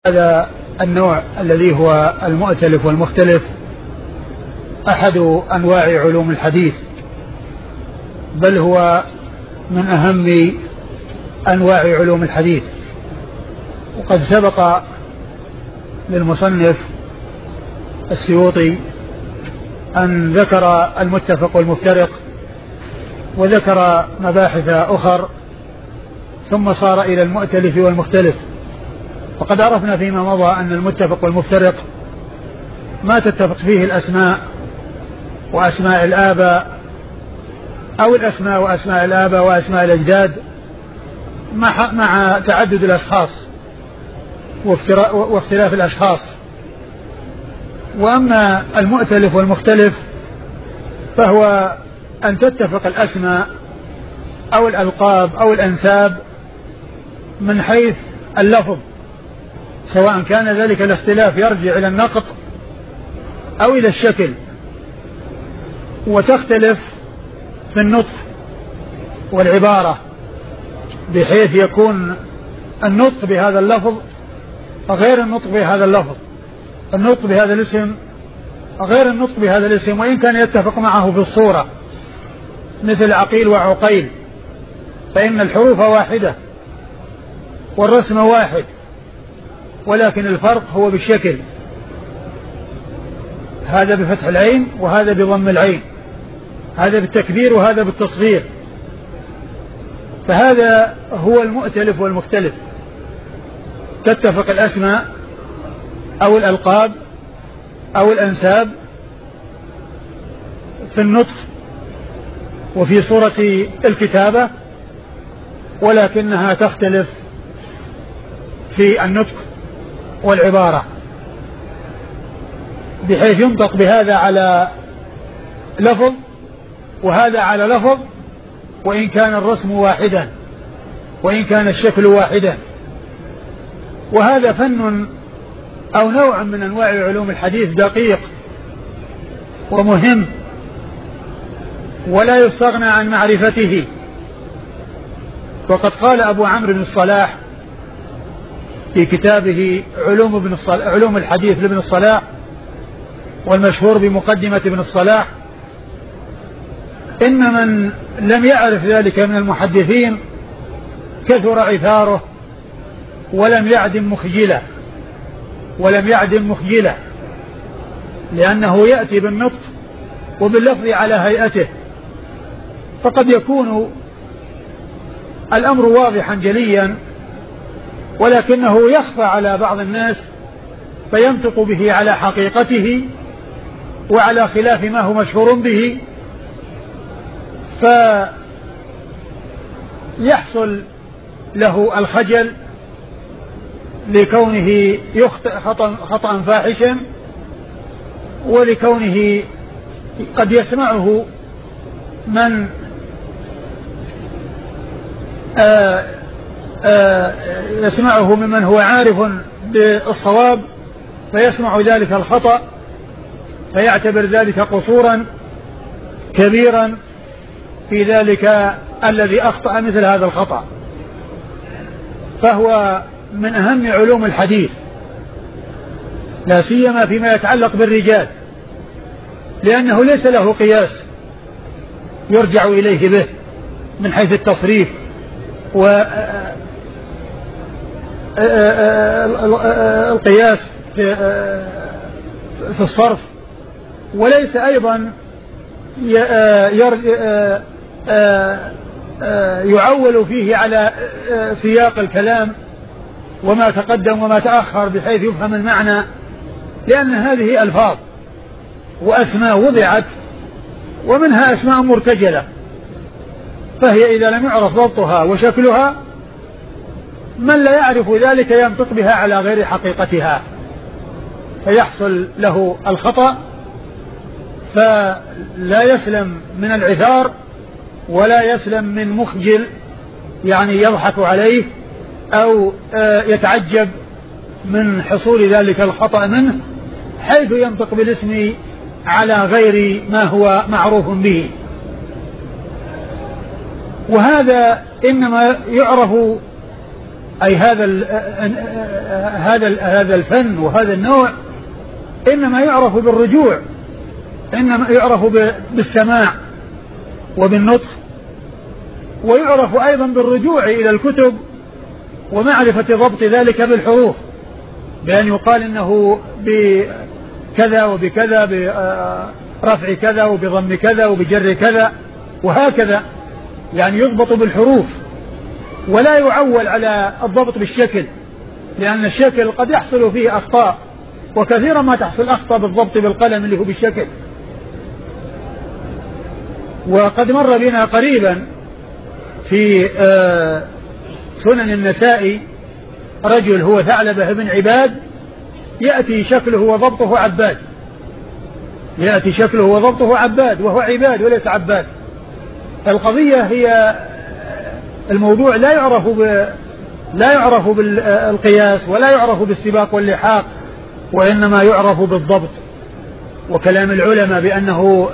هذا النوع الذي هو المؤتلف والمختلف أحد أنواع علوم الحديث، بل هو من أهم أنواع علوم الحديث. وقد سبق للمصنف السيوطي أن ذكر المتفق والمفترق وذكر مباحث أخر، ثم صار إلى المؤتلف والمختلف. وقد عرفنا فيما مضى أن المتفق والمفترق ما تتفق فيه الأسماء وأسماء الآباء، أو الأسماء وأسماء الآباء وأسماء الأجداد مع تعدد الأشخاص واختلاف الأشخاص. وأما المؤتلف والمختلف فهو أن تتفق الأسماء أو الألقاب أو الأنساب من حيث اللفظ، سواء كان ذلك الاختلاف يرجع إلى النقط أو إلى الشكل، وتختلف في النطق والعبارة، بحيث يكون النطق بهذا اللفظ غير النطق بهذا اللفظ، النطق بهذا الاسم غير النطق بهذا الاسم، وإن كان يتفق معه في الصورة مثل عقيل وعقيل، فإن الحروف واحدة والرسم واحد، ولكن الفرق هو بالشكل، هذا بفتح العين وهذا بضم العين، هذا بالتكبير وهذا بالتصغير. فهذا هو المؤتلف والمختلف، تتفق الأسماء أو الألقاب أو الأنساب في النطق وفي صورة الكتابة، ولكنها تختلف في النطق والعبارة، بحيث ينطق بهذا على لفظ وهذا على لفظ، وإن كان الرسم واحدا وإن كان الشكل واحدا. وهذا فن أو نوع من أنواع علوم الحديث دقيق ومهم، ولا يستغنى عن معرفته. وقد قال أبو عمرو بن الصلاح في كتابه علوم الحديث لابن الصلاح، والمشهور بمقدمة ابن الصلاح: إن من لم يعرف ذلك من المحدثين كثر عثاره ولم يعدم مخجلا، لأنه يأتي بالنطق وباللفظ على هيئته، فقد يكون الأمر واضحا جليا، ولكنه يخفى على بعض الناس فينطق به على حقيقته وعلى خلاف ما هو مشهور به، فيحصل له الخجل لكونه يخطئ خطأ فاحشا، ولكونه قد يسمعه من يسمعه ممن هو عارف بالصواب، فيسمع ذلك الخطأ فيعتبر ذلك قصورا كبيرا في ذلك الذي أخطأ مثل هذا الخطأ. فهو من أهم علوم الحديث، لا سيما فيما يتعلق بالرجال، لأنه ليس له قياس يرجع إليه به من حيث التصريف والقياس في الصرف، وليس أيضا يعول فيه على سياق الكلام وما تقدم وما تأخر بحيث يفهم المعنى، لأن هذه ألفاظ وأسماء وضعت، ومنها أسماء مرتجلة، فهي إذا لم يعرف ضبطها وشكلها من لا يعرف ذلك ينطق بها على غير حقيقتها، فيحصل له الخطأ، فلا يسلم من العثار ولا يسلم من مخجل، يعني يضحك عليه أو يتعجب من حصول ذلك الخطأ منه، حيث ينطق بالاسم على غير ما هو معروف به. وهذا إنما يعرف أي هذا الفن وهذا النوع إنما يعرف بالرجوع، إنما يعرف بالسماع وبالنطق، ويعرف أيضا بالرجوع إلى الكتب ومعرفة ضبط ذلك بالحروف، بأن يقال إنه بكذا وبكذا، برفع كذا وبضم كذا وبجر كذا وهكذا، يعني يضبط بالحروف ولا يعول على الضبط بالشكل، لأن الشكل قد يحصل فيه أخطاء، وكثيرا ما تحصل أخطاء بالضبط بالقلم اللي هو بالشكل. وقد مر بنا قريبا في سنن النسائي رجل هو ثعلبة بن عباد يأتي شكله وضبطه عباد، يأتي شكله وضبطه عباد وهو عباد وليس عباد. القضية هي الموضوع لا يعرف بالقياس ولا يعرف بالسباق واللحاق، وإنما يعرف بالضبط. وكلام العلماء بأنه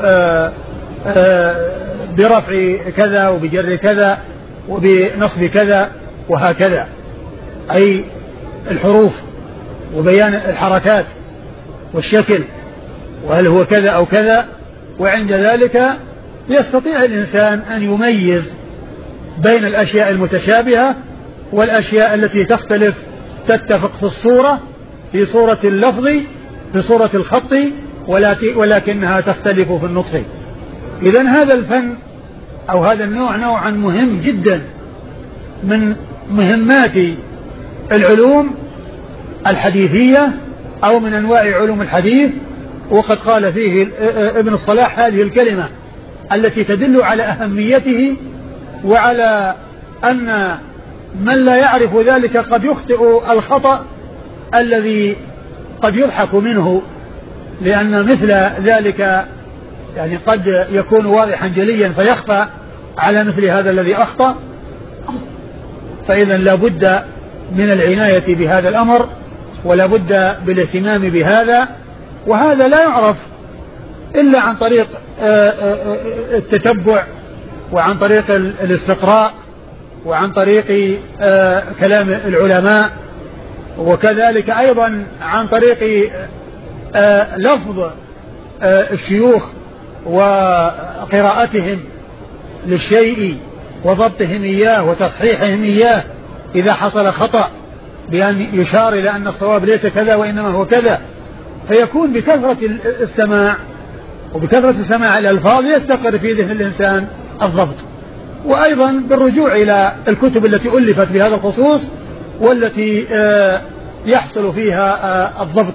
برفع كذا وبجر كذا وبنصب كذا وهكذا، أي الحروف وبيان الحركات والشكل، وهل هو كذا أو كذا. وعند ذلك يستطيع الإنسان أن يميز بين الأشياء المتشابهة والأشياء التي تختلف، تتفق في الصورة، في صورة اللفظ، في صورة الخط، ولكنها تختلف في النطق. إذن هذا الفن أو هذا النوع نوعا مهم جدا من مهمات العلوم الحديثية أو من أنواع علوم الحديث. وقد قال فيه ابن الصلاح هذه الكلمة التي تدل على أهميته وعلى أن من لا يعرف ذلك قد يخطئ الخطأ الذي قد يضحك منه، لأن مثل ذلك يعني قد يكون واضحا جليا فيخفى على مثل هذا الذي أخطأ. فإذا لا بد من العناية بهذا الأمر ولا بد بالاهتمام بهذا، وهذا لا يعرف إلا عن طريق التتبع وعن طريق الاستقراء وعن طريق كلام العلماء، وكذلك أيضا عن طريق لفظ الشيوخ وقراءتهم للشيء وضبطهم إياه وتصحيحهم إياه إذا حصل خطأ، بأن يشار إلى أن الصواب ليس كذا وإنما هو كذا. فيكون بكثرة السماع وبكثرة سماع الألفاظ يستقر في ذهن الإنسان الضبط. وأيضا بالرجوع إلى الكتب التي ألفت بهذا الخصوص والتي يحصل فيها الضبط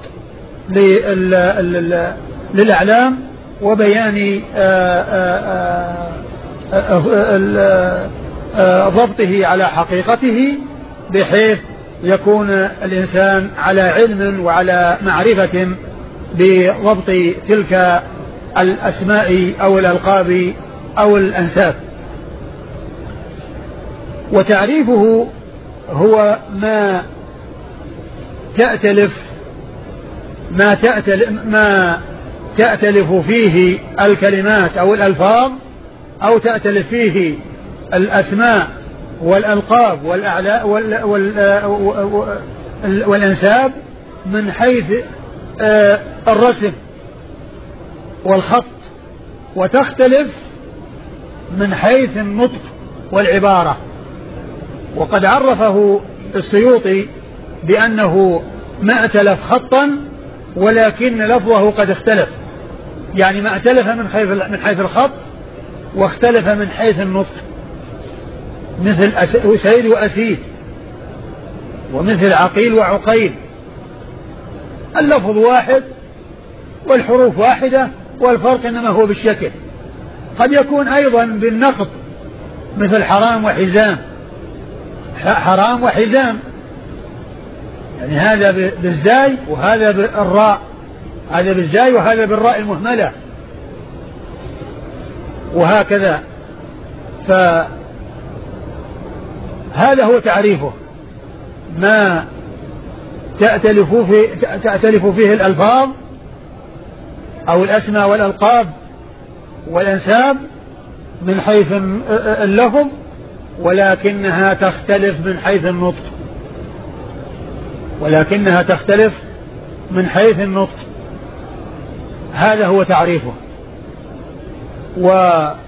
للأعلام وبيان ضبطه على حقيقته، بحيث يكون الإنسان على علم وعلى معرفة بضبط تلك الأسماء أو الألقاب أو الأنساب. وتعريفه هو ما تأتلف فيه الكلمات أو الألفاظ، أو تأتلف فيه الأسماء والألقاب والأنساب من حيث الرسم والخط، وتختلف من حيث النطق والعبارة. وقد عرفه السيوطي بأنه ما ائتلف خطا ولكن لفظه قد اختلف، يعني ما ائتلف من حيث الخط واختلف من حيث النطق، مثل أسيد وأسيد ومثل عقيل وعقيل، اللفظ واحد والحروف واحدة والفرق إنما هو بالشكل. قد يكون أيضا بالنقط مثل حرام وحزام، حرام وحزام، يعني هذا بالزاي وهذا بالراء، هذا بالزاي وهذا بالراء المهملة، وهكذا. فهذا هو تعريفه، ما تأتلف فيه الألفاظ أو الأسماء والألقاب والأنساب من حيث اللفظ، ولكنها تختلف من حيث النطق. ولكنها تختلف من حيث النطق. هذا هو تعريفه. وهو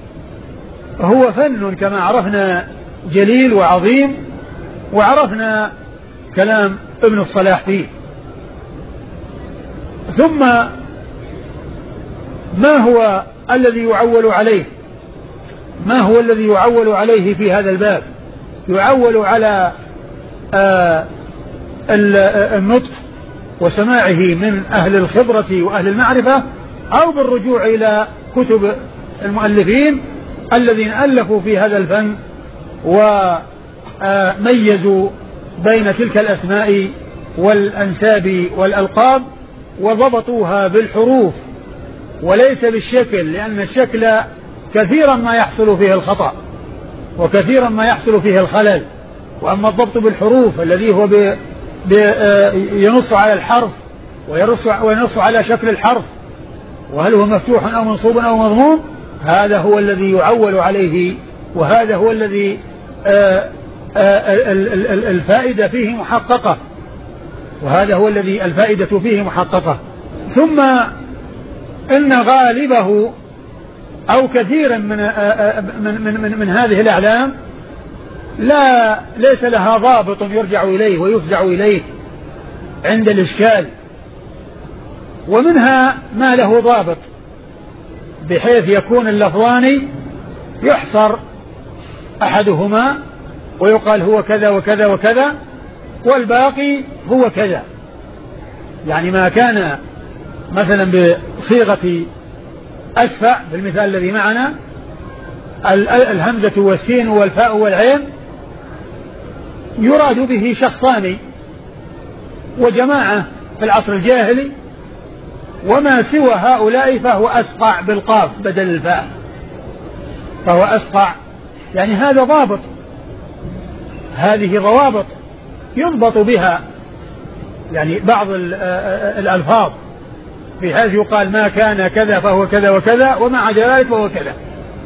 فن كما عرفنا جليل وعظيم، وعرفنا كلام ابن الصلاح فيه. ثم ما هو الذي يعول عليه؟ ما هو الذي يعول عليه في هذا الباب؟ يعول على النطق وسماعه من أهل الخبرة وأهل المعرفة، أو بالرجوع إلى كتب المؤلفين الذين ألفوا في هذا الفن وميزوا بين تلك الأسماء والأنساب والألقاب وضبطوها بالحروف وليس بالشكل، لأن الشكل كثيرا ما يحصل فيه الخطأ وكثيرا ما يحصل فيه الخلل. وأما الضبط بالحروف الذي هو ينص على الحرف وينص على شكل الحرف، وهل هو مفتوح أو منصوب أو مضموم، هذا هو الذي يعول عليه، وهذا هو الذي الفائدة فيه محققة، وهذا هو الذي الفائدة فيه محققة. ثم إن غالبه أو كثيرا من هذه الأعلام ليس لها ضابط يرجع إليه ويفزع إليه عند الإشكال، ومنها ما له ضابط بحيث يكون اللفظان يحصر أحدهما ويقال هو كذا وكذا وكذا، والباقي هو كذا. يعني ما كان مثلا بصيغة أسفع بالمثال الذي معنا، الهمزة والسين والفاء والعين، يراد به شخصان وجماعة في العصر الجاهلي، وما سوى هؤلاء فهو أسقع بالقاف بدل الفاء، فهو أسقع. يعني هذا ضابط، هذه ضوابط ينضبط بها يعني بعض الألفاظ، بحيث يقال ما كان كذا فهو كذا وكذا، وما عدا ذلك فهو كذا.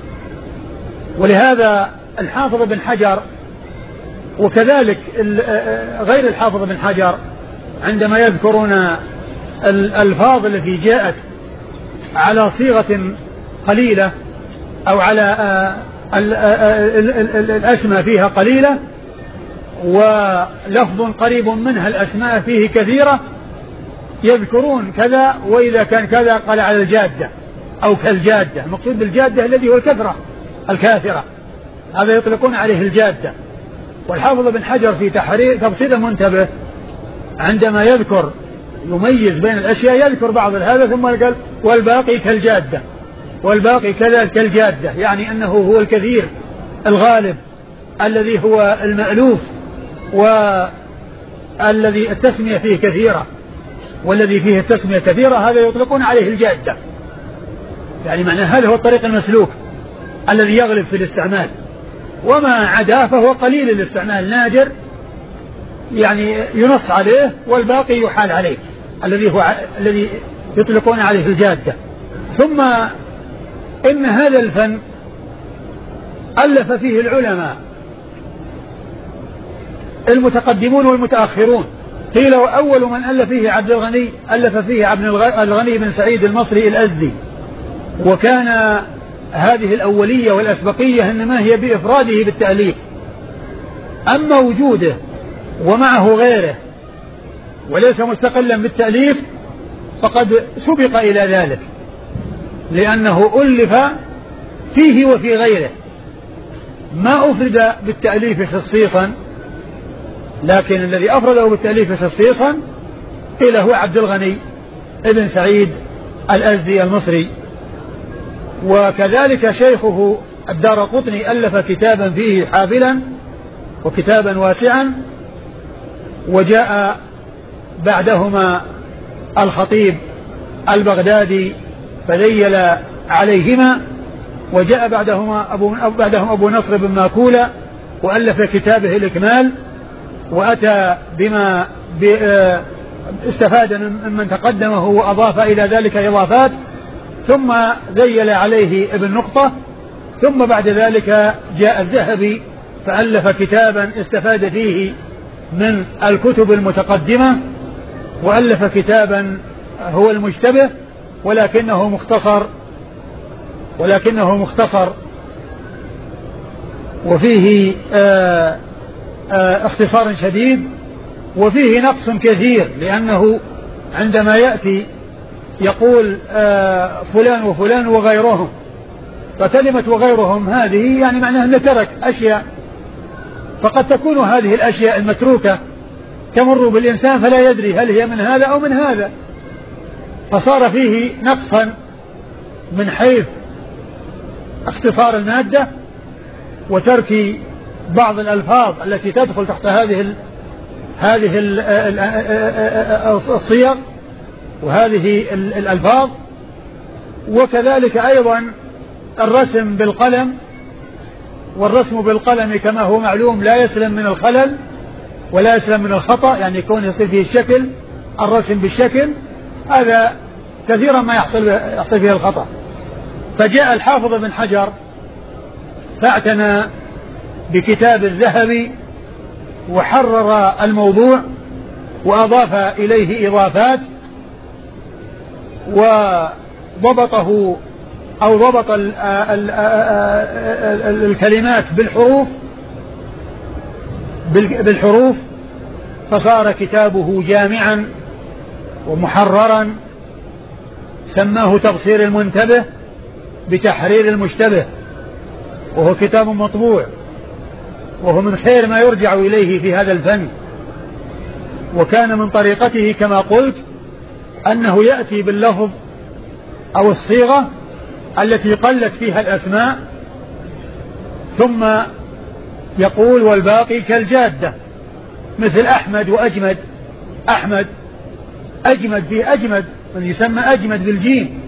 ولهذا الحافظ بن حجر وكذلك غير الحافظ بن حجر عندما يذكرون الألفاظ التي جاءت على صيغة قليلة أو على الأسماء فيها قليلة ولفظ قريب منها الأسماء فيه كثيرة، يذكرون كذا، وإذا كان كذا قال على الجادة أو كالجادة. المقصود بالجادة الذي هو الكثرة الكاثرة، هذا يطلقون عليه الجادة. والحافظ بن حجر في تفصيل المنتبه عندما يذكر يميز بين الأشياء يذكر بعض هذا ثم قال والباقي كالجادة، والباقي كذا كالجادة، يعني أنه هو الكثير الغالب الذي هو المألوف والذي التسمية فيه كثيرة، والذي فيه التسمية كثيرة هذا يطلقون عليه الجادة. يعني معنى هذا هو الطريق المسلوك الذي يغلب في الاستعمال، وما عدا فهو قليل الاستعمال نادر، يعني ينص عليه والباقي يحال عليه، الذي يطلقون عليه الجادة. ثم إن هذا الفن ألف فيه العلماء المتقدمون والمتأخرون. قيل وأول من ألف فيه عبد الغني، ألف فيه عبد الغني بن سعيد المصري الأزدي. وكان هذه الأولية والأسبقية إنما هي بإفراده بالتأليف، أما وجوده ومعه غيره وليس مستقلا بالتأليف فقد سبق إلى ذلك، لأنه ألف فيه وفي غيره، ما أفرد بالتأليف خصيصا، لكن الذي أفرده بالتأليف خصيصا قيل هو عبد الغني ابن سعيد الأزدي المصري. وكذلك شيخه الدارقطني ألف كتابا فيه حافلا وكتابا واسعا، وجاء بعدهما الخطيب البغدادي فذيل عليهما، وجاء بعدهم أبو نصر بن ماكولة وألف كتابه الإكمال، وأتى بما استفاد ممن تقدمه وأضاف إلى ذلك إضافات، ثم ذيل عليه ابن نقطة، ثم بعد ذلك جاء الذهبي فألف كتابا استفاد فيه من الكتب المتقدمة، وألف كتابا هو المشتبه ولكنه مختصر وفيه اختصار شديد، وفيه نقص كثير، لأنه عندما يأتي يقول فلان وفلان وغيرهم، فكلمة وغيرهم هذه يعني معناها أنه ترك أشياء، فقد تكون هذه الأشياء المتروكة تمر بالإنسان فلا يدري هل هي من هذا أو من هذا، فصار فيه نقصا من حيث اختصار المادة وترك بعض الألفاظ التي تدخل تحت هذه الصيغ وهذه الألفاظ، وكذلك أيضا الرسم بالقلم، والرسم بالقلم كما هو معلوم لا يسلم من الخلل ولا يسلم من الخطأ، يعني يكون يصير فيه الشكل، الرسم بالشكل هذا كثيرا ما يحصل فيه الخطأ. فجاء الحافظ بن حجر فاعتنى بكتاب الذهبي وحرر الموضوع وأضاف إليه إضافات، وضبطه أو ضبط الكلمات بالحروف، فصار كتابه جامعا ومحررا، سماه تبصير المنتبه بتحرير المشتبه، وهو كتاب مطبوع، وهو من خير ما يرجع إليه في هذا الفن. وكان من طريقته كما قلت أنه يأتي باللفظ أو الصيغة التي قلت فيها الأسماء، ثم يقول والباقي كالجادة، مثل أحمد وأجمد. أحمد أجمد فيه أجمد، من يسمى أجمد بالجيم،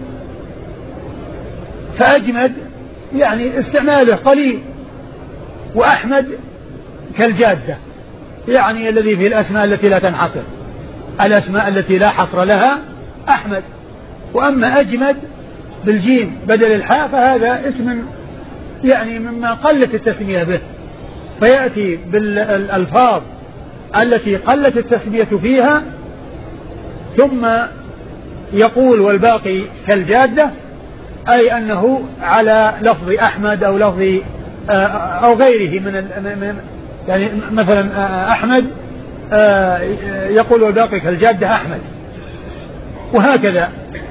فأجمد يعني استعماله قليل، وأحمد كالجادة يعني الذي فيه الأسماء التي لا تنحصر، الأسماء التي لا حصر لها أحمد. وأما أجمد بالجيم بدل الحاء فهذا اسم يعني مما قلت التسمية به، فيأتي بالألفاظ التي قلت التسمية فيها، ثم يقول والباقي كالجادة، أي أنه على لفظ أحمد أو لفظ أو غيره من يعني مثلا أحمد يقول والباقي كالجادة أحمد، وهكذا.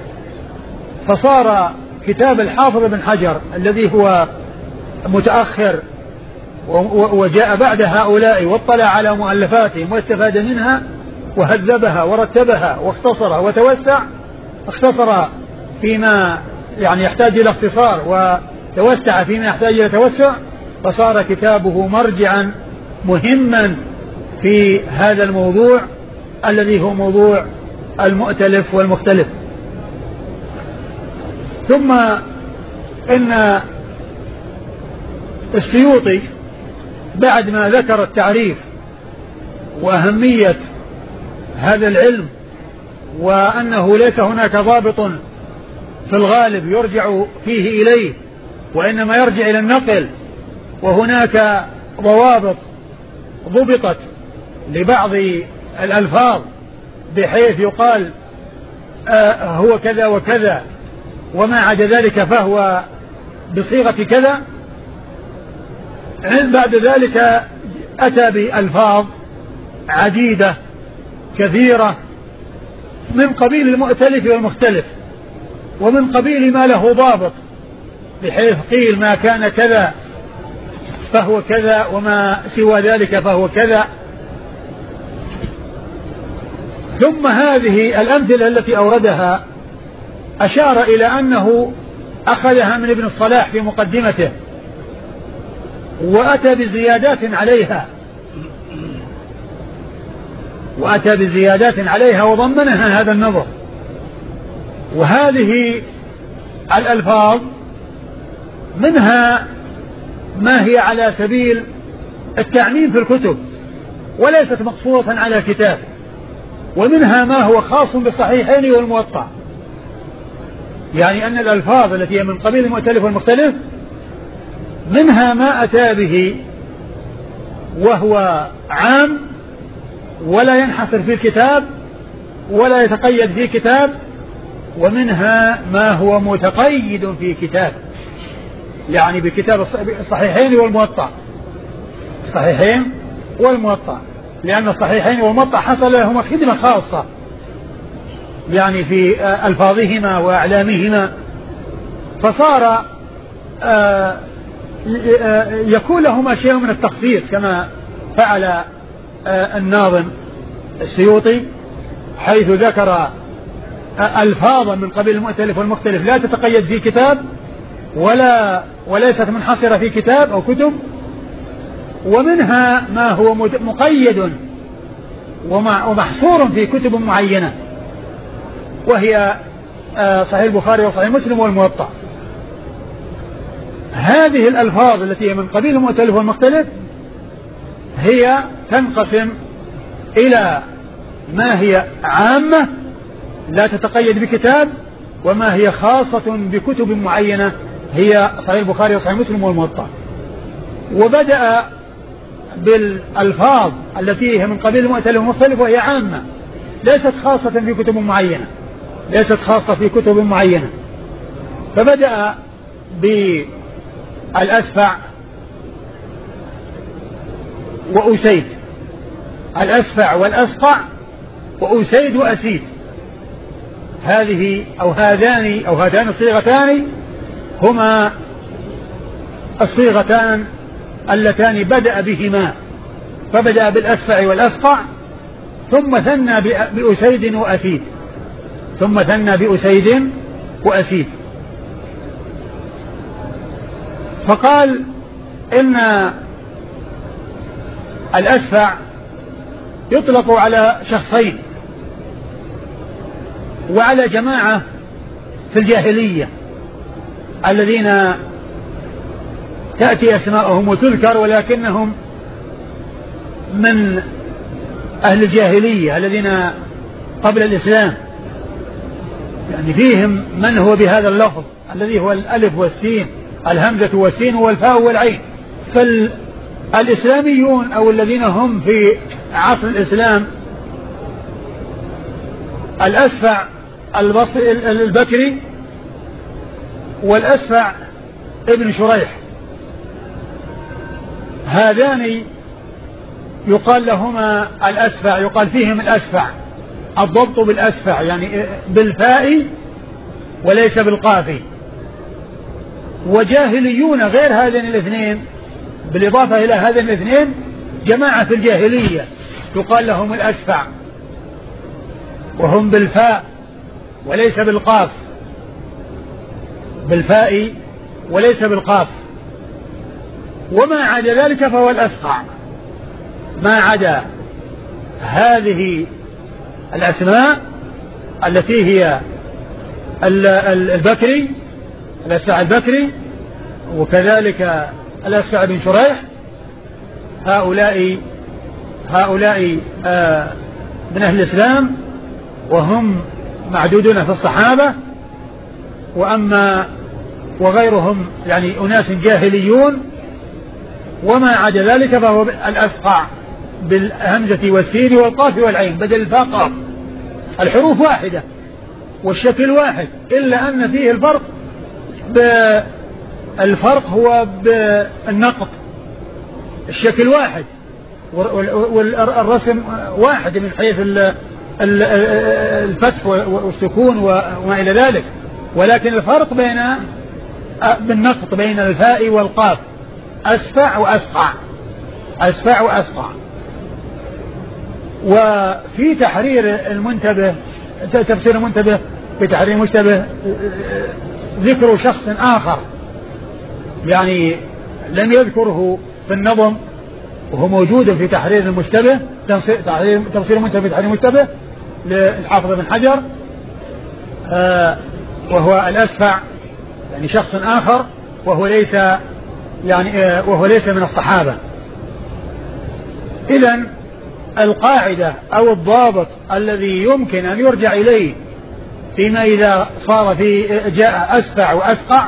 فصار كتاب الحافظ بن حجر الذي هو متأخر وجاء بعد هؤلاء واطلع على مؤلفاتهم واستفاد منها وهذبها ورتبها واختصرها وتوسع، اختصر فيما يعني يحتاج إلى اختصار وتوسع فيما يحتاج إلى توسع، فصار كتابه مرجعا مهما في هذا الموضوع الذي هو موضوع المؤتلف والمختلف. ثم إن السيوطي بعد ما ذكر التعريف وأهمية هذا العلم، وأنه ليس هناك ضابط في الغالب يرجع فيه إليه، وإنما يرجع إلى النقل، وهناك ضوابط ضبطت لبعض الألفاظ بحيث يقال هو كذا وكذا، وما عدا ذلك فهو بصيغة كذا. بعد ذلك أتى بألفاظ عديدة كثيرة من قبيل المؤتلف والمختلف، ومن قبيل ما له ضابط، بحيث قيل ما كان كذا فهو كذا، وما سوى ذلك فهو كذا. ثم هذه الأمثلة التي أوردها أشار إلى أنه أخذها من ابن الصلاح في مقدمته، وأتى بزيادات عليها وضمنها هذا النظر. وهذه الألفاظ منها ما هي على سبيل التعميم في الكتب وليست مقصورة على كتاب، ومنها ما هو خاص بالصحيحين والموطأ، يعني أن الألفاظ التي هي من قبيل المؤتلف والمختلف منها ما أتى به وهو عام ولا ينحصر في الكتاب ولا يتقيد في كتاب، ومنها ما هو متقيد في كتاب، يعني بكتاب الصحيحين والموطأ، الصحيحين والموطأ، لأن الصحيحين والموطأ حصل لهما خدمة خاصة يعني في ألفاظهما وأعلامهما، فصار يكون لهما شيء من التخصيص كما فعل الناظم السيوطي، حيث ذكر ألفاظا من قبيل المؤتلف والمختلف لا تتقيد في كتاب وليست منحصرة في كتاب أو كتب، ومنها ما هو مقيد ومحصور في كتب معينة، وهي صحيح البخاري وصحيح مسلم والموطأ. هذه الألفاظ التي من قبيل المؤتلف والمختلف هي تنقسم إلى ما هي عامة لا تتقيد بكتاب، وما هي خاصة بكتب معينة هي صحيح البخاري وصحيح مسلم والموطأ. وبدأ بالألفاظ التي هي من قبيل المؤتلف والمختلف وهي عامة ليست خاصة في كتب معينة، ليست خاصة في كتب معينة، فبدأ بالأسفع وأسيد، الأسفع والأسقع وأسيد وأسيد، هذه أو هاتان الصيغتان هما الصيغتان اللتان بدأ بهما، فبدأ بالأسفع والأسقع ثم ثنى بأسيد وأسيد، ثم ثنى بأسيد وأسيد. فقال إن الأسفع يطلق على شخصين وعلى جماعة في الجاهلية الذين تأتي أسماءهم وتذكر ولكنهم من أهل الجاهلية الذين قبل الإسلام، يعني فيهم من هو بهذا اللفظ الذي هو الألف والسين، الهمزة والسين والفاء والعين. فالإسلاميون أو الذين هم في عصر الإسلام الأسفع البكري والأسفع ابن شريح، هذان يقال لهما الأسفع، يقال فيهم الأسفع، الضبط بالأسفع يعني بالفاء وليس بالقاف. وجاهليون غير هذين الاثنين بالإضافة إلى هذين الاثنين جماعة في الجاهلية يقال لهم الأسفع، وهم بالفاء وليس بالقاف، بالفاء وليس بالقاف. وما عدا ذلك فهو الأسقع، ما عدا هذه الأسماء التي هي البكري، الأسفع البكري، وكذلك الأسفع بن شريح، هؤلاء من أهل الإسلام وهم معدودون في الصحابة، وغيرهم يعني أناس جاهليون. وما عدا ذلك فهو الأسقع بالهمزة والسين والقاف والعين بدل الفاء قاف، الحروف واحدة والشكل واحد، إلا أن فيه الفرق هو بالنقط، الشكل واحد والرسم واحد من حيث الفتح والسكون وما إلى ذلك، ولكن الفرق بالنقط بين الفاء والقاف، أسفع وأسقع، أسفع وأسقع. وفي تحرير المنتبه تفسير المنتبه في تحرير المشتبه ذكر شخص آخر يعني لم يذكره في النظم وهو موجود في تحرير المشتبه، تفسير المنتبه في تحرير المشتبه للحافظ بن حجر، وهو الأسفع يعني شخص آخر وهو ليس من الصحابة. إذن القاعدة أو الضابط الذي يمكن أن يرجع إليه فيما إذا صار جاء أسفع وأسقع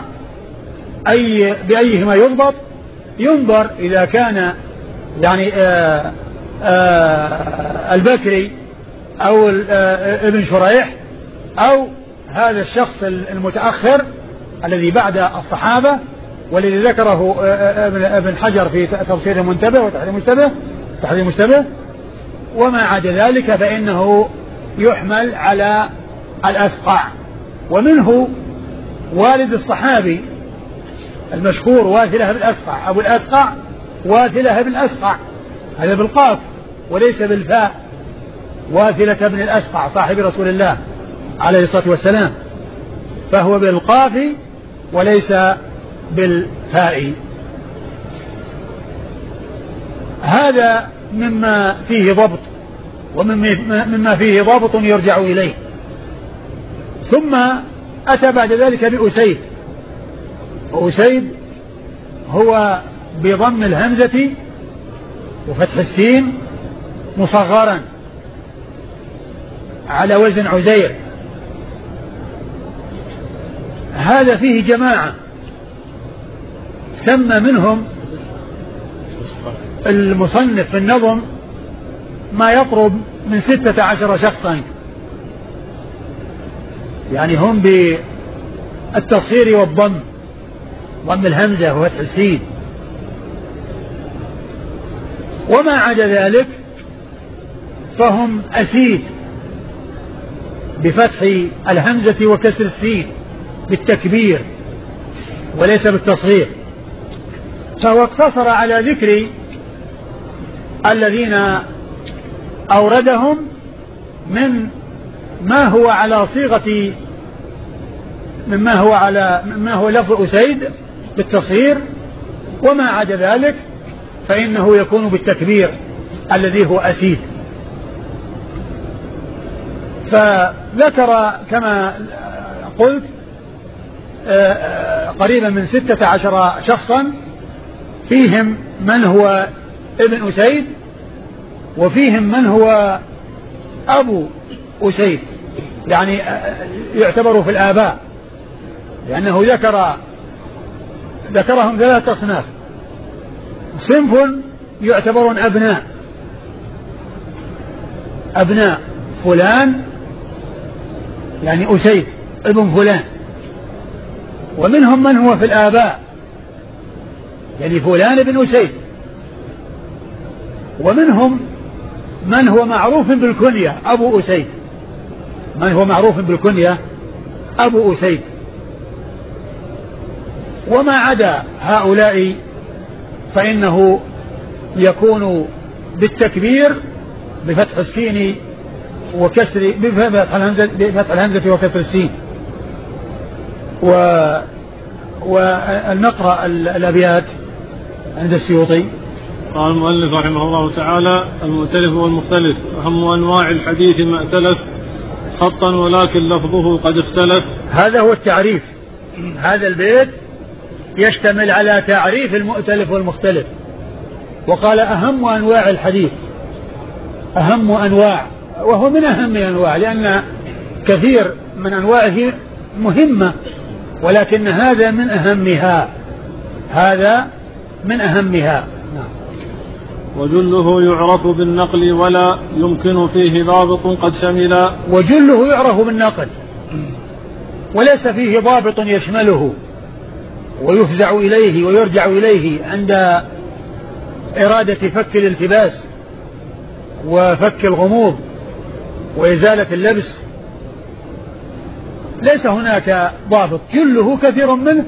بأيهما يضبط، ينظر إذا كان يعني البكري أو ابن شريح أو هذا الشخص المتأخر الذي بعد الصحابة والذي ذكره ابن حجر في تفسير المنتبه وتحرير المشتبه. وما عدا ذلك فإنه يحمل على الأسقع. ومنه والد الصحابي المشهور واثلة بن الأسقع، أبو الأسقع واثلة بن الأسقع، هذا بالقاف وليس بالفاء، واثلة بن الأسقع صاحب رسول الله عليه الصلاة والسلام، فهو بالقاف وليس بالفاء. هذا مما فيه ضبط ومما فيه ضابط يرجع إليه. ثم أتى بعد ذلك بأسيد، وأسيد هو بضم الهمزة وفتح السين مصغرا على وزن عزير. هذا فيه جماعة سمى منهم المصنف في النظم ما يقرب من 16 شخصا، يعني هم بالتصغير والضم، ضم الهمزة وفتح السين. وما عدا ذلك فهم أسيد بفتح الهمزة وكسر السين بالتكبير وليس بالتصغير. فهو اقتصر على ذكر الذين أوردهم من ما هو على صيغة مما هو لفظ أسيد بالتصغير، وما عدا ذلك فإنه يكون بالتكبير الذي هو أسيد. فذكر كما قلت قريبا من 16 شخصا، فيهم من هو ابن أسيد، وفيهم من هو أبو أسيد، يعني يعتبر في الآباء، لأنه ذكرهم 3 أصناف. صنف يعتبرون أبناء فلان، يعني أسيد ابن فلان، ومنهم من هو في الآباء، يعني فلان ابن أسيد، ومنهم من هو معروف بالكنية أبو أسيد، من هو معروف بالكنية أبو أسيد. وما عدا هؤلاء فإنه يكون بالتكبير بفتح السين وكسر بفتح الهمزة وكسر السين. ونقرأ الأبيات عند السيوطي. قال المؤلف رحمه الله تعالى: المؤتلف والمختلف أهم أنواع الحديث ما ائتلف خطا ولكن لفظه قد اختلف. هذا هو التعريف. هذا البيت يشتمل على تعريف المؤتلف والمختلف. وقال أهم أنواع الحديث، أهم أنواع، وهو من أهم أنواع، لأن كثير من أنواعه مهمة، ولكن هذا من أهمها، هذا من أهمها. وجله يعرف بالنقل ولا يمكن فيه ضابط قد شمل. وجله يعرف بالنقل وليس فيه ضابط يشمله ويفزع إليه ويرجع إليه عند إرادة فك الالتباس وفك الغموض وإزالة اللبس. ليس هناك ضابط، جله كثير منه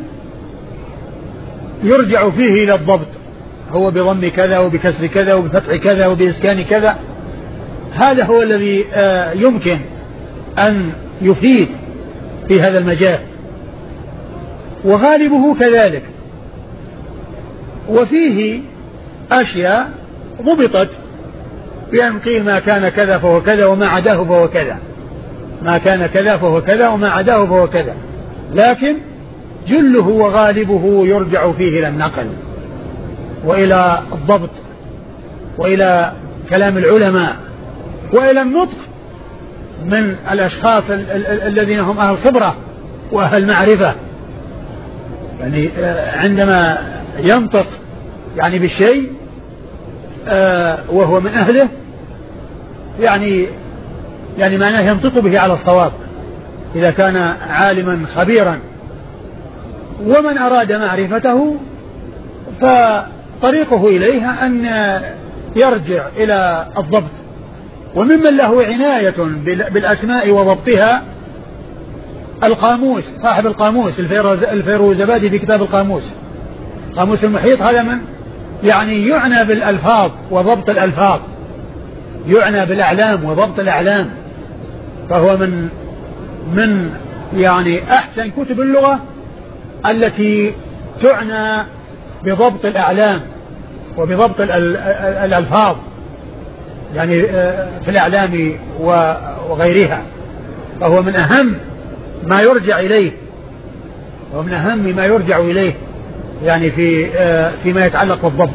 يرجع فيه إلى الضبط، هو بضم كذا وبكسر كذا وبفتح كذا وبإسكان كذا. هذا هو الذي يمكن أن يفيد في هذا المجال، وغالبه كذلك. وفيه أشياء ضبطت بأن قيل ما كان كذا فهو كذا وما عداه فهو كذا، ما كان كذا فهو كذا وما عداه فهو كذا، لكن جله وغالبه يرجع فيه إلى النقل وإلى الضبط وإلى كلام العلماء وإلى النطق من الأشخاص الذين هم أهل خبرة وأهل معرفة. يعني عندما ينطق يعني بالشيء وهو من أهله يعني معناه ينطق به على الصواب إذا كان عالما خبيرا. ومن أراد معرفته فطريقه إليها أن يرجع إلى الضبط. وممن له عناية بالأسماء وضبطها القاموس، صاحب القاموس الفيروزبادي في كتاب القاموس، قاموس المحيط، هذا من يعني يعنى بالألفاظ وضبط الألفاظ، يعنى بالأعلام وضبط الأعلام، فهو من يعني أحسن كتب اللغة التي تعنى بضبط الأعلام وبضبط الألفاظ يعني في الأعلام وغيرها. فهو من أهم ما يرجع إليه، ومن أهم ما يرجع إليه يعني فيما يتعلق بالضبط.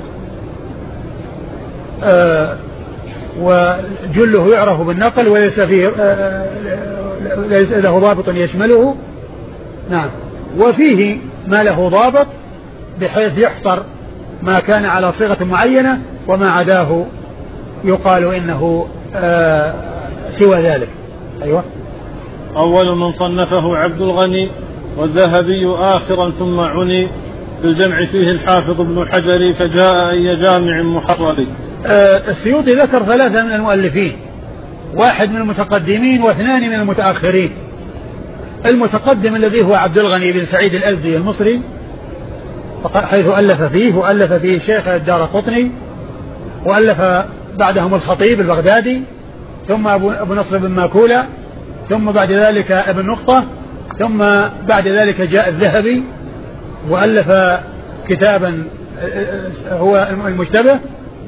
وجله يعرف بالنقل وليس فيه ليس له ضابط يشمله. نعم. وفيه ما له ضابط بحيث يحصر ما كان على صيغة معينة، وما عداه يقال إنه سوى ذلك. أيوة. أول من صنفه عبد الغني، والذهبي آخرا ثم عني، بالجمع فيه الحافظ ابن حجر، فجاء أي جامع محرر. السيوطي ذكر 3 من المؤلفين، 1 من المتقدمين و2 من المتأخرين. المتقدم الذي هو عبد الغني بن سعيد الأزدي المصري، حيث ألف فيه، وألف فيه الشيخ الدارقطني، وألف بعدهم الخطيب البغدادي، ثم أبو نصر بن ماكولة، ثم بعد ذلك ابن نقطة، ثم بعد ذلك جاء الذهبي وألف كتابا هو المشتبه.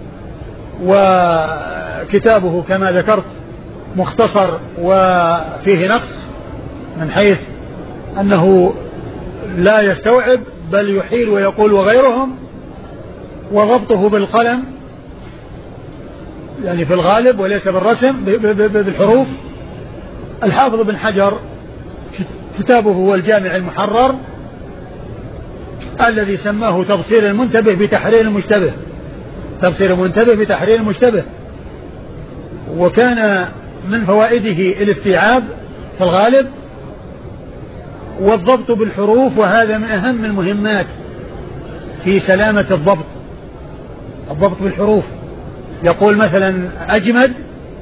وكتابه كما ذكرت مختصر وفيه نقص من حيث أنه لا يستوعب بل يحيل ويقول وغيرهم، وضبطه بالقلم يعني في الغالب وليس بالرسم بالحروف. الحافظ بن حجر كتابه هو الجامع المحرر الذي سماه تبصير المنتبه بتحرير المشتبه، تبصير المنتبه بتحرير المشتبه. وكان من فوائده الاستيعاب في الغالب والضبط بالحروف، وهذا من أهم المهمات في سلامة الضبط، الضبط بالحروف. يقول مثلا أجمد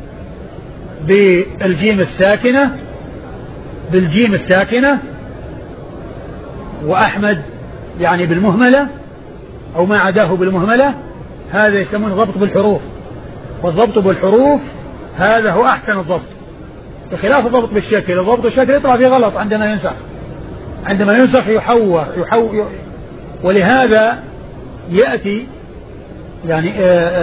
بالجيم الساكنة، وأحمد يعني بالمهملة أو ما عداه بالمهملة، هذا يسمونه ضبط بالحروف. والضبط بالحروف هذا هو أحسن الضبط، بخلاف الضبط بالشكل. الضبط بالشكل يطلع فيه غلط عندما ينسخ يحور. ولهذا يأتي يعني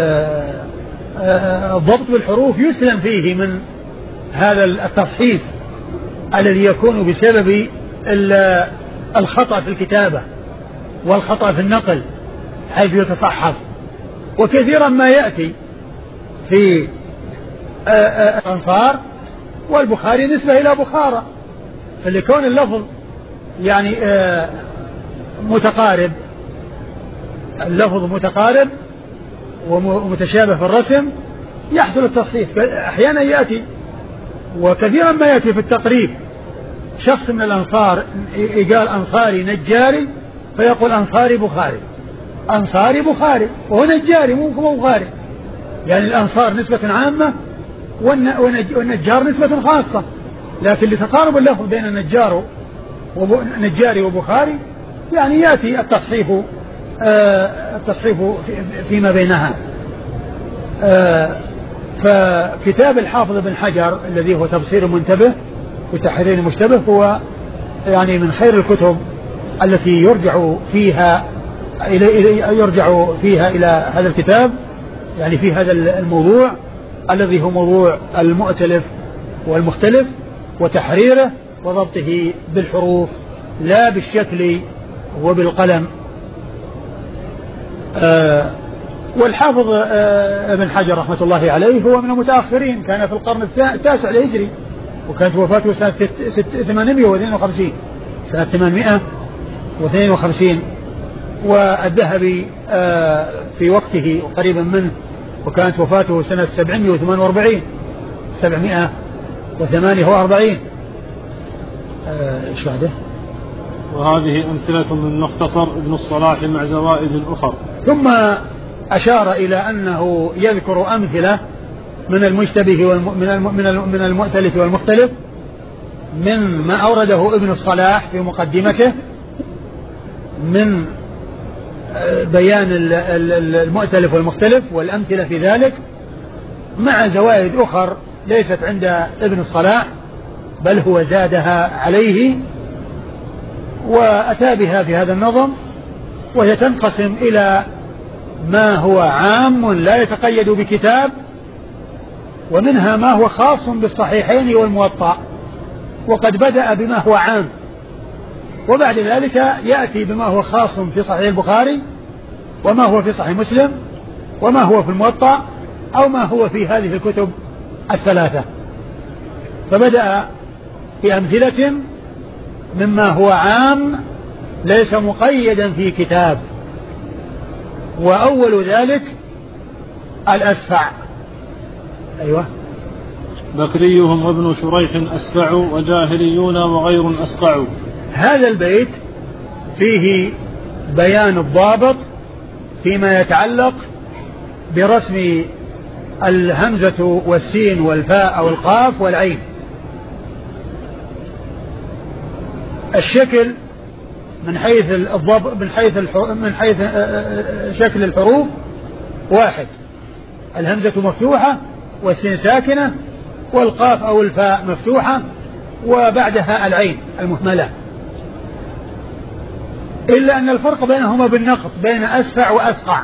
الضبط بالحروف يسلم فيه من هذا التصحيف الذي يكون بسبب الخطأ في الكتابة والخطأ في النقل حيث يتصحف. وكثيرا ما يأتي في الأنصار والبخاري نسبة إلى بخارى، فلكون اللفظ يعني متقارب، اللفظ متقارب ومتشابه في الرسم يحصل التصحيف. أحيانا يأتي وكثيرا ما يأتي في التقريب شخص من الأنصار قال أنصاري نجاري فيقول أنصاري بخاري، أنصاري بخاري وهو نجاري مو بخاري، يعني الأنصار نسبة عامة والنجار نسبة خاصة، لكن لتقارب اللفظ بين النجاري وبخاري يعني يأتي التصحيف فيما بينها. فكتاب الحافظ بن حجر الذي هو تبصير المنتبه وتحرير المشتبه هو يعني من خير الكتب التي يرجع فيها إلى هذا الكتاب، يعني في هذا الموضوع الذي هو موضوع المؤتلف والمختلف وتحريره وضبطه بالحروف لا بالشكل وبالقلم. والحافظ ابن حجر رحمة الله عليه هو من المتأخرين، كان في القرن 9 الهجري، وكانت وفاته سنة 852 سنة 852. والذهبي في وقته قريبا منه وكانت وفاته سنة 748. ايش بعده؟ وهذه أمثلة من مختصر ابن الصلاح مع زوائد أخر. ثم أشار إلى أنه يذكر أمثلة من المشتبه من المؤتلف والمختلف من ما أورده ابن الصلاح في مقدمته من بيان المؤتلف والمختلف والأمثلة في ذلك، مع زوائد أخر ليست عند ابن الصلاح بل هو زادها عليه وأتى بها في هذا النظم، وهي تنقسم إلى ما هو عام لا يتقيد بكتاب، ومنها ما هو خاص بالصحيحين والموطأ، وقد بدأ بما هو عام، وبعد ذلك يأتي بما هو خاص في صحيح البخاري وما هو في صحيح مسلم وما هو في الموطأ أو ما هو في هذه الكتب الثلاثة. فبدأ بأمثلة مما هو عام ليس مقيدا في كتاب، وأول ذلك الأسفع. أيوة. بكريهم وابن شريح أسفع وجاهليون وغير أسقع. هذا البيت فيه بيان الضابط فيما يتعلق برسم الهمزة والسين والفاء أو القاف والعين. الشكل من حيث الضبط من حيث شكل الحروف واحد، الهمزة مفتوحة والسين ساكنة والقاف أو الفاء مفتوحة وبعدها العين المهملة، إلا أن الفرق بينهما بالنقط بين أسفع وأسقع.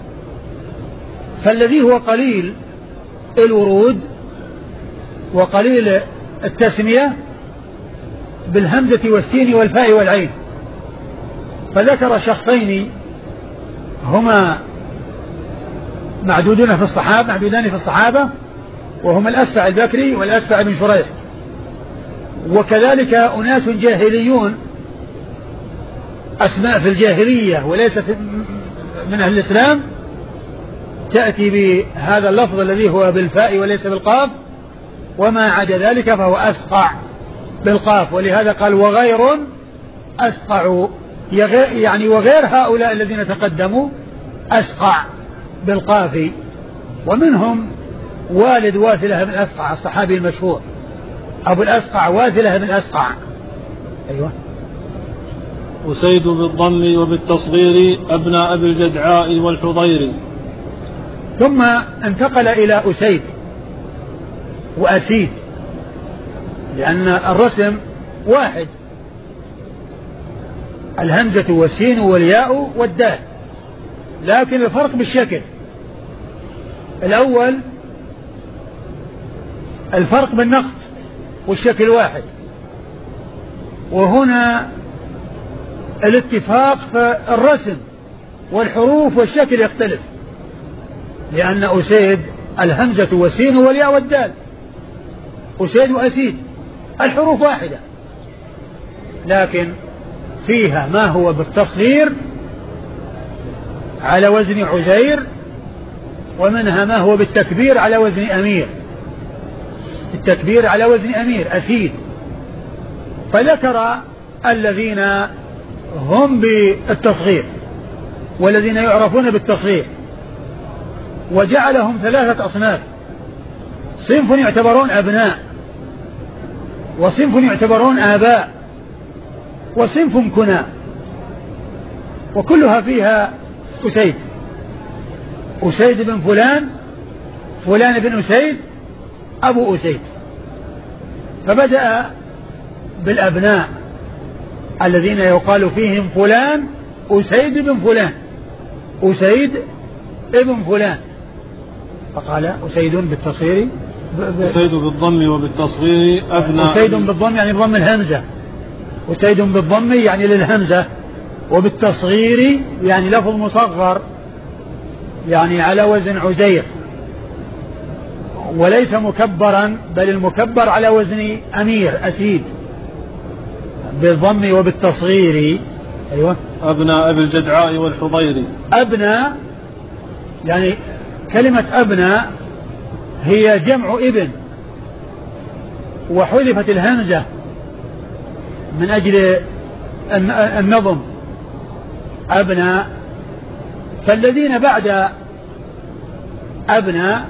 فالذي هو قليل الورود وقليل التسمية بالهمزة والسين والفاء والعين، فذكر شخصين هما معدودان في الصحابة وهما الأسفع البكري والأسفع بن شريح، وكذلك أناس جاهليون أسماء في الجاهلية وليس من أهل الإسلام تأتي بهذا اللفظ الذي هو بالفاء وليس بالقاف، وما عدا ذلك فهو أسقع بالقاف، ولهذا قال وغير أسقع، يعني وغير هؤلاء الذين تقدموا أسقع بالقاف. ومنهم والد واثلة بن أسقع الصحابي المشهور أبو الأسقع واثلة بن أسقع. أيوة. أسيد بالضم وبالتصغير أبناء أبي الجدعاء والحضير. ثم انتقل إلى أسيد وأسيد، لأن الرسم واحد، الهمزة والسين والياء والدال، لكن الفرق بالشكل. الأول الفرق بالنقط والشكل واحد، وهنا الاتفاق في الرسم والحروف والشكل يختلف، لأن أسيد الهمزة والسين والياء والدال، أسيد وأسيد الحروف واحدة، لكن فيها ما هو بالتصغير على وزن عزير، ومنها ما هو بالتكبير على وزن أمير، التكبير على وزن أمير أسيد. فذكر الذين هم بالتصغير والذين يعرفون بالتصغير، وجعلهم ثلاثة أصناف: صنف يعتبرون أبناء، وصنف يعتبرون آباء، وصنف كناء، وكلها فيها أسيد، أسيد بن فلان، فلان بن أسيد، أبو أسيد. فبدأ بالأبناء الذين يقال فيهم فلان أسيد بن فلان، أسيد ابن فلان، فقال أسيد بالتصغير، أسيد بالضم وبالتصغير أبناء. أسيد بالضم يعني بضم الهمزة، أسيد بالضم يعني للهمزة، وبالتصغير يعني لفظ مصغر يعني على وزن عزير، وليس مكبرا بل المكبر على وزن أمير أسيد بالضم وبالتصغير. أيوة. أبناء أبي الجدعاء والحضير. أبناء يعني كلمة أبناء هي جمع ابن، وحذفت الهمزة من أجل النظم أبناء، فالذين بعد أبناء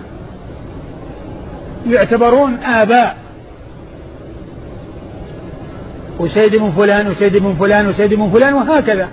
يعتبرون آباء، وسيد من فلان وسيد من فلان وسيد من فلان وهكذا.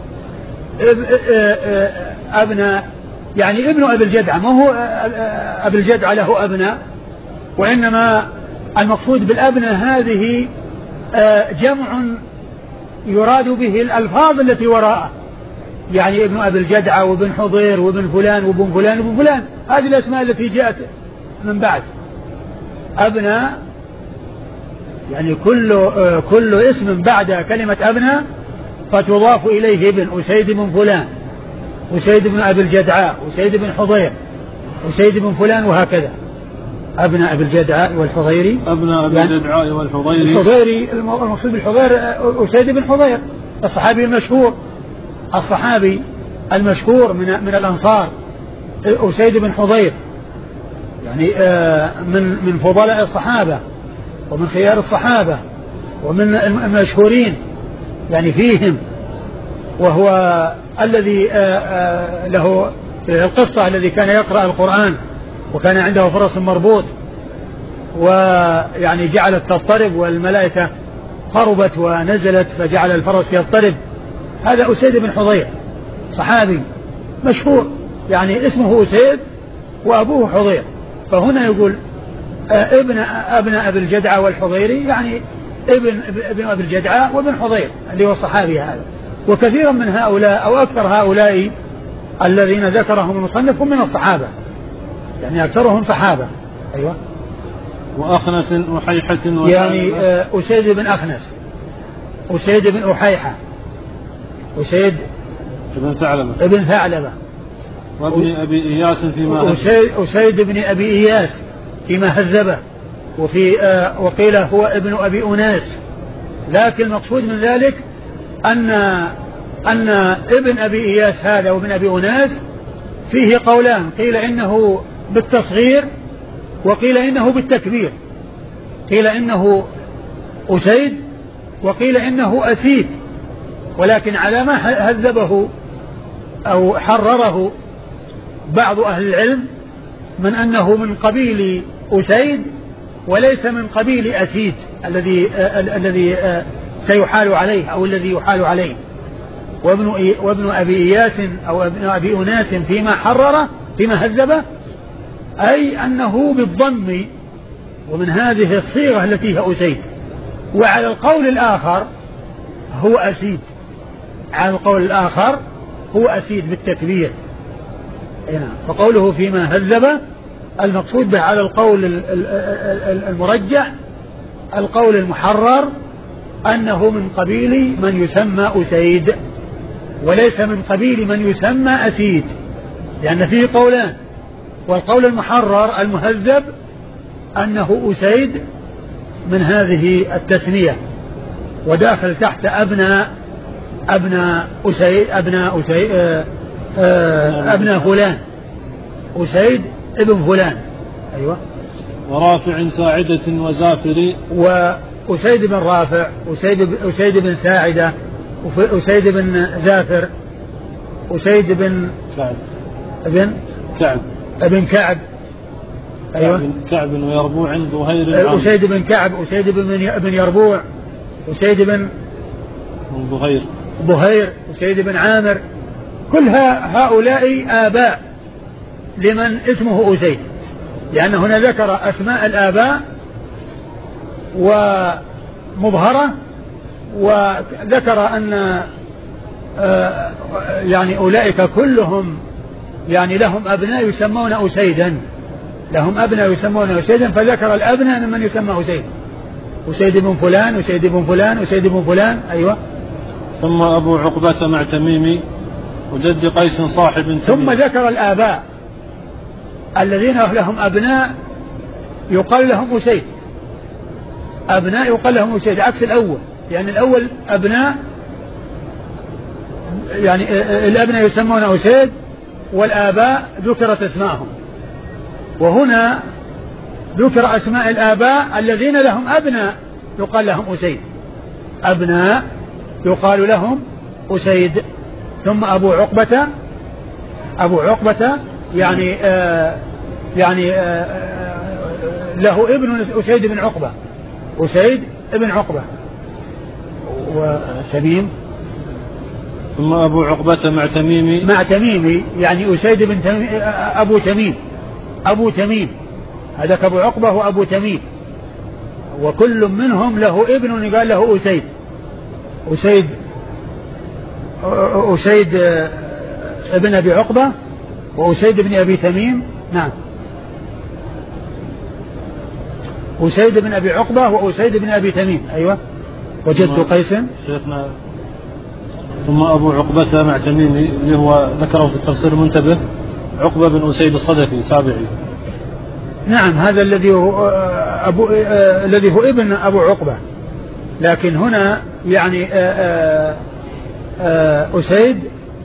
أبناء يعني ابن أبي الجدعة، ما هو أبي الجدعة له أبناء، وإنما المقصود بالأبناء هذه جمع يراد به الألفاظ التي وراءه، يعني ابن أبي الجدعة وابن حضير وابن فلان وابن فلان وابن فلان، هذه الأسماء التي جاءت من بعد. أبناء يعني كل اسم بعد كلمة أبناء فتضاف إليه ابن، أسيد بن فلان وسيد بن أبي الجدعاء وسيد بن حضير وسيد بن فلان وهكذا. أبناء أبي الجدعاء والحضيري، أبناء أبي الجدعاء والحضيري، الحضيري المقصود بالحضير أسيد بن حضير الصحابي المشهور، الصحابي المشهور من الأنصار أسيد بن حضير، يعني من فضلاء الصحابة ومن خيار الصحابة ومن المشهورين يعني فيهم، وهو الذي له القصة الذي كان يقرأ القرآن وكان عنده فرس مربوط، ويعني جعلت تضطرب والملائكة قربت ونزلت فجعل الفرس يضطرب. هذا أسيد بن حضير صحابي مشهور، يعني اسمه أسيد وأبوه حضير، فهنا يقول ابن أبي الجدعاء والحضيري، يعني ابن أبي الجدعاء وابن حضير اللي هو الصحابي هذا. وكثيرا من هؤلاء أو أكثر هؤلاء الذين ذكرهم المصنف هم من الصحابة، يعني أكثرهم صحابة. أيوة. وأخنس أحيحة يعني أسيد بن أخنس، أسيد بن أحيحة، أسيد ابن ثعلبة، وابن أبي إياس فيما أسيد بن أبي إياس فيما هذبه، وقيل هو ابن أبي أناس، لكن المقصود من ذلك أن ابن أبي إياس هذا وابن أبي أناس فيه قولان، قيل إنه بالتصغير وقيل إنه بالتكبير، قيل إنه أسيد وقيل إنه أسيد، ولكن على ما هذبه أو حرره بعض أهل العلم من أنه من قبيل أسيد وليس من قبيل أسيد الذي سيحال عليه أو الذي يحال عليه. وابن أبي إياس أو ابن أبي أناس فيما حرره فيما هذبه، أي أنه بالضم ومن هذه الصيغة التي هي أسيد. وعلى القول الآخر هو أسيد، على القول الآخر هو أسيد بالتكبير. فقوله فيما هذبه المقصود به على القول المرجح القول المحرر أنه من قبيل من يسمى أسيد وليس من قبيل من يسمى أسيد، لأن فيه قولان، والقول المحرر المهذب أنه أسيد من هذه التسمية، وداخل تحت أبناء أسيد أبناء فلان، أسيد ابن فلان. أيوة. ورافع ساعدة وزافر، وأسيد بن رافع، أسيد بن ساعدة، أسيد بن زافر، أسيد بن كعب ابن كعب. أيوة. كعب ويربوع ظهير، أسيد بن كعب، أسيد بن يربوع، أسيد بن ظهير، أسيد بن عامر، كل هؤلاء آباء لمن اسمه أسيد، لأن هنا ذكر أسماء الآباء ومظهرة، وذكر أن يعني أولئك كلهم يعني لهم أبناء يسمون أسيدا، لهم أبناء يسمون أسيدا، فذكر الأبناء من يسمى أسيد، أسيد بن فلان، أسيد بن فلان، أسيد بن فلان. أيوة. ثم أبو عقبة مع تميمي وجد قيس صاحب تميم. ثم ذكر الآباء الذين لهم أبناء يقال لهم أسيد، أبناء يقال لهم أسيد عكس الأول، يعني الأول أبناء يعني الأبناء يسمون أسيد، والآباء ذكرت اسماءهم، وهنا ذكر أسماء الآباء الذين لهم أبناء يقال لهم أسيد، أبناء يقال لهم أسيد. ثم أبو عقبة يعني له ابن أسيد بن عقبة، أسيد بن عقبة وتميم. ثم أبو عقبة مع تميمي يعني أسيد بن أبو تميم هذاك أبو عقبة وأبو تميم، وكل منهم له ابن يقال له أسيد ابن أبي عقبة وأسيد بن أبي تميم. نعم، أسيد بن أبي عقبة وأسيد بن أبي تميم. أيوة. وجد قيس. ثم أبو عقبة مع تميمي اللي هو ذكره في التفسير المنتبه عقبة بن أسيد الصدفي تابعي. نعم، هذا الذي هو ابن أبو عقبة، لكن هنا يعني أسيد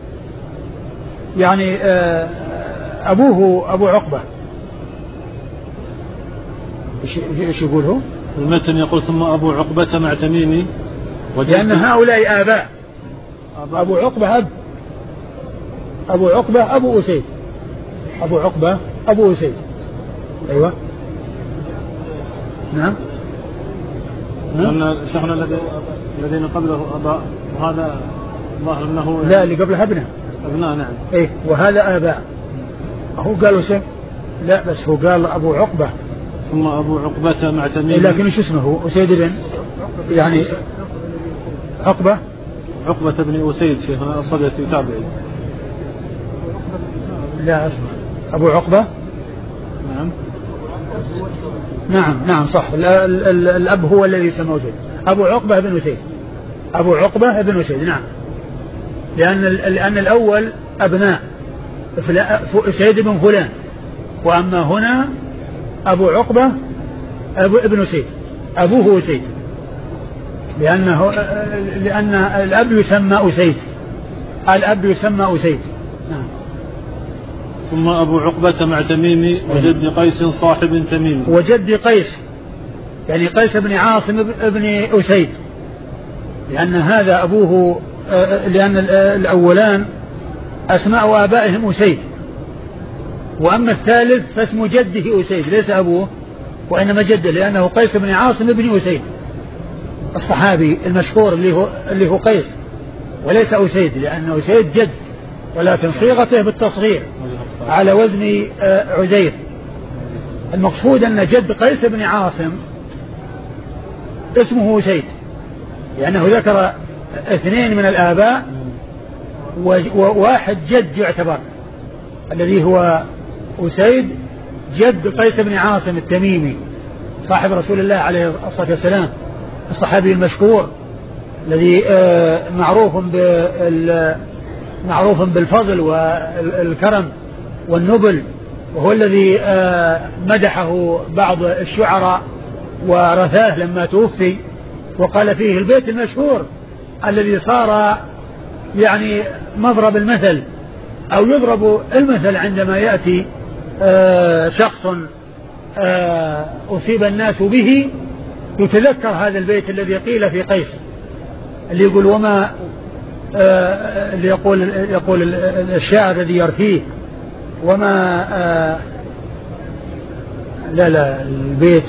يعني أبوه أبو عقبة. إيش يقول هو؟ المتن يقول ثم أبو عقبة مع تميمي لأن هؤلاء آباء. أبو عقبة أبو أسيد، أبو عقبة أبو أسيد. أيوة. نعم. شيخنا الذين قبله أباء، وهذا ظاهر أنه لا اللي قبله أبناء. نعم. إيه، وهذا آباء. هو قال أسيد، لا بس هو قال أبو عقبة ثم أبو عقبة مع تميمي. لكن شو اسمه أسيد بن يعني عقبة بن أسيد شيخنا الصدفي تابعي. لا أبو عقبة. نعم صح. الأب هو الذي يسمى أسيد، أبو عقبة بن أسيد. نعم، لأن الأول أبناء أسيد بن فلان، وأما هنا أبو عقبة ابن أسيد، أبوه أسيد، لأن الأب يسمى أسيد. نعم. ثم أبو عقبة مع تميمي وجد قيس صاحب تميمي. وجد قيس يعني قيس بن عاصم ابن أسيد، لأن هذا أبوه، لأن الأولان أسماء آبائهم أسيد، وأما الثالث فاسم جده أسيد ليس أبوه وإنما جده، لأنه قيس بن عاصم ابن أسيد الصحابي المشهور اللي هو قيس وليس أسيد، لأن أسيد جد ولكن صيغته بالتصغير على وزن عزير. المقصود أن جد قيس بن عاصم اسمه أسيد، لأنه ذكر اثنين من الآباء وواحد جد يعتبر، الذي هو أسيد جد قيس بن عاصم التميمي صاحب رسول الله عليه الصلاة والسلام، الصحابي المشهور الذي معروف بالفضل والكرم والنبل، وهو الذي مدحه بعض الشعراء ورثاه لما توفي، وقال فيه البيت المشهور الذي صار يعني مضرب المثل أو يضرب المثل عندما يأتي شخص أصيب الناس به، يتذكر هذا البيت الذي قيل في قيس، اللي يقول وما اللي يقول الشاعر الذي يرثيه وما لا البيت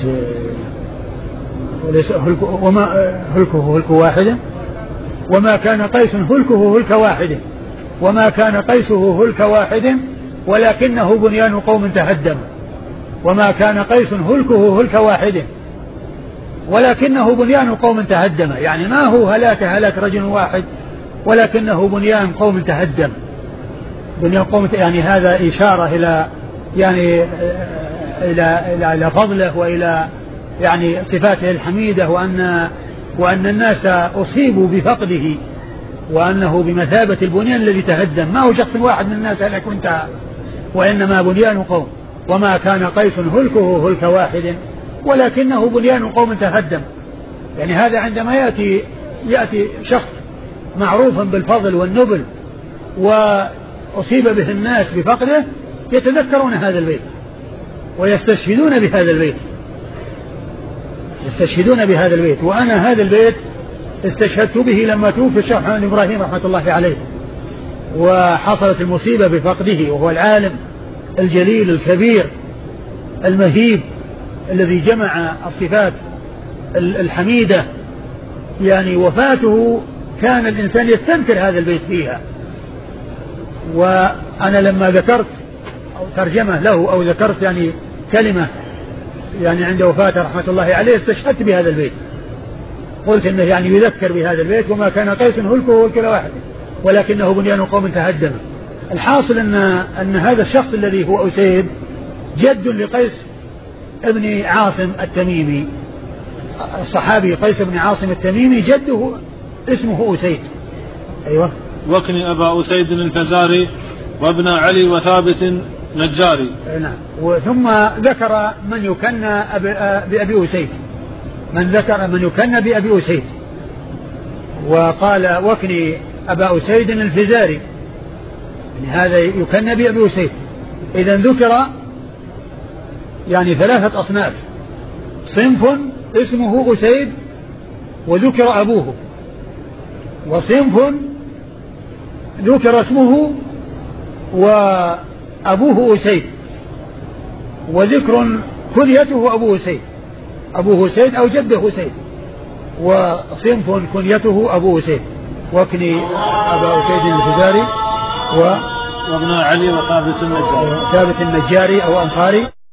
وما هلكه هلك واحدة وما كان قيس هلكه هلك واحدة وما كان قيسه هلك واحد ولكنه بنيان قوم تهدم، وما كان قيس هلكه هلك واحد ولكنه بنيان قوم تهدم، يعني ما هو هلاك رجل واحد ولكنه بنيان قوم تهدم، بنيان قوم يعني هذا إشارة إلى يعني إلى فضله وإلى يعني صفاته الحميدة، وأن الناس أصيبوا بفقده، وأنه بمثابة البنيان الذي تهدم، ما هو شخص واحد من الناس هلك وانتهى، وإنما بنيان قوم، وما كان قيس هلكه هلك واحد ولكنه بنيان قوم تهدم. يعني هذا عندما يأتي شخص معروفا بالفضل والنبل أصيب به الناس بفقده يتذكرون هذا البيت ويستشهدون بهذا البيت، يستشهدون بهذا البيت. وأنا هذا البيت استشهدت به لما توفي الشيخ محمد إبراهيم رحمة الله عليه وحصلت المصيبة بفقده، وهو العالم الجليل الكبير المهيب الذي جمع الصفات الحميدة. يعني وفاته كان الإنسان يستنكر هذا البيت فيها. وأنا لما ذكرت أو ترجمة له أو ذكرت يعني كلمة يعني عند وفاته رحمة الله عليه استشهدت بهذا البيت، قلت إنه يعني يذكر بهذا البيت: وما كان قيس هلكه هلك واحد ولكنه بنيان قوم تهدم. الحاصل أن هذا الشخص الذي هو أسيد جد لقيس ابن عاصم التميمي، الصحابي قيس بن عاصم التميمي جده اسمه أسيد. أيوة. وكني أبا أسيد الفزاري وابن علي وثابت نجاري. نعم. ثم ذكر من يكنى بأبي أسيد، من يكنى بأبي أسيد، وقال: وكني أبا أسيد الفزاري، يعني هذا يكنى بأبي أسيد. إذن ذكر يعني 3 أصناف: صنف اسمه أسيد وذكر أبوه، وصنف ذكر اسمه وأبوه أسيد، وذكر كنيته أبوه أسيد، أبوه أسيد أو جده أسيد، وصنف كنيته أبوه أسيد. وكني أبا أسيد الفزاري وابن علي وثابت النجاري أو أنصاري.